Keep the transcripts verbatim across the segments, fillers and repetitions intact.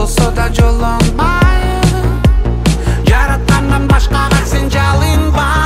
болсо да жолонбай, жараткандан башкага сен жалынбай.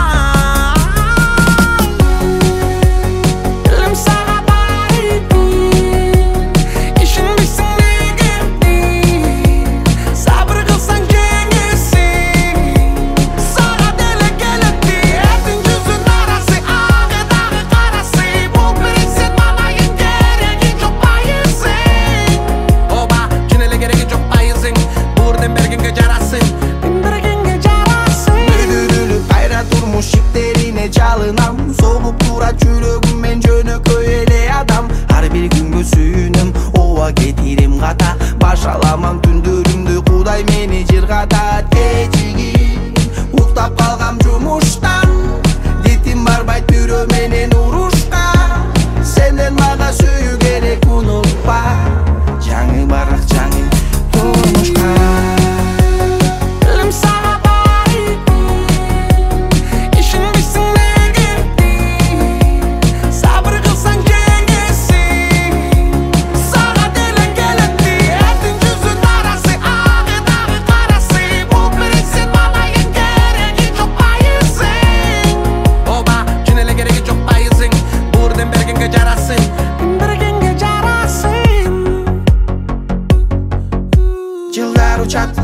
Элим сага барды, ишенбейсиң дегенди, сабыр кылсаң жеңесиң, сага деле келетти. Эрдин жүзүн арасы агы дагы карасы, бул бирин сен малайын, кереги жок байысың. Оба чын эле кереги жок байысың, бурден бергенге жарасың, бергенге жарасың. Өдүрүлүп кайра турмуш шиктерине жалынам, согуп турат жүрөгүм мен жөнөкөй эле адам. Ар бир күнгө сүйүнөм, ооба кетирим ката, баш аламан түндөрүмдү Кудай мени жыргатат. Кечигин уктап калгам жумуштан, дитим барбайт бирөө менен урушка. Сенден мага сүйүү керек, унутпа, жаңы барак жаңы турмушка. Элим сага барды, ишенбейсиң дегенди, сабыр кылсаң жеңесиң, сага деле келетти. Эрдин жүзүн арасы агы дагы карасы, бул бирин сен малайын, кереги жок байысың. Оба чын эле кереги жок байысың, бурден бергенге жарасың, бергенге жарасың. Жылдар учат